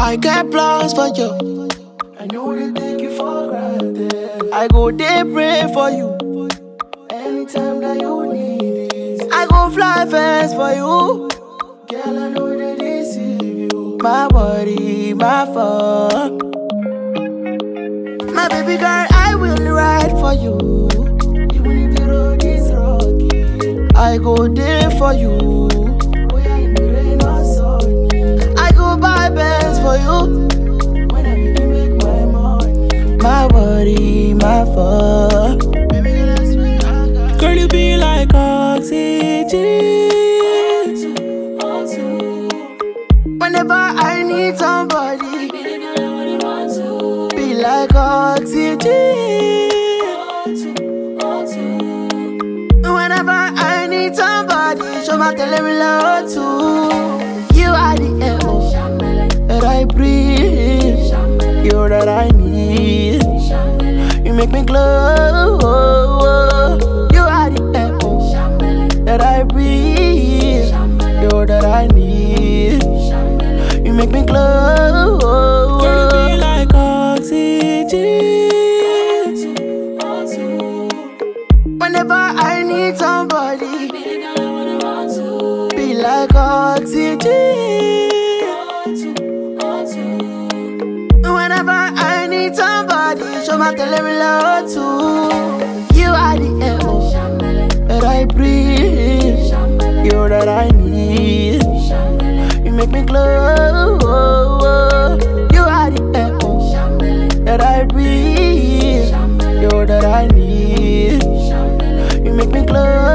I get plans for you. I know they take you for granted. I go day pray for you. Anytime that you need it, I go fly fast for you. girl, I know they deceive you. My body, my phone. My baby girl, I will ride for you. Even if the road is rocky, I go there for you. we are in the rain or sunny. I go buy bands for you. When I begin make my money, My body, my phone. baby, that's me. I got Girl, you be like oxygen. on to. Whenever I need somebody, Be the girl I wanna run to. be like oxygen. On to. Whenever I need somebody, show my love too. You are the air Shambele, that I breathe. shambele, You're that I need. shambele, You make me glow. You are the air shambele, that I breathe. You're that I need. shambele. You make me glow. Girl, you be like oxygen. On to. Whenever I need somebody, Be the girl I wanna run to. be like oxygen. On to. Whenever I need somebody, show my love too. You are the air Shambele, that I breathe. shambele, You're that I need. shambele, You make me glow. You are the air shambele, that I breathe. shambele, You're that I need. shambele. You make me glow.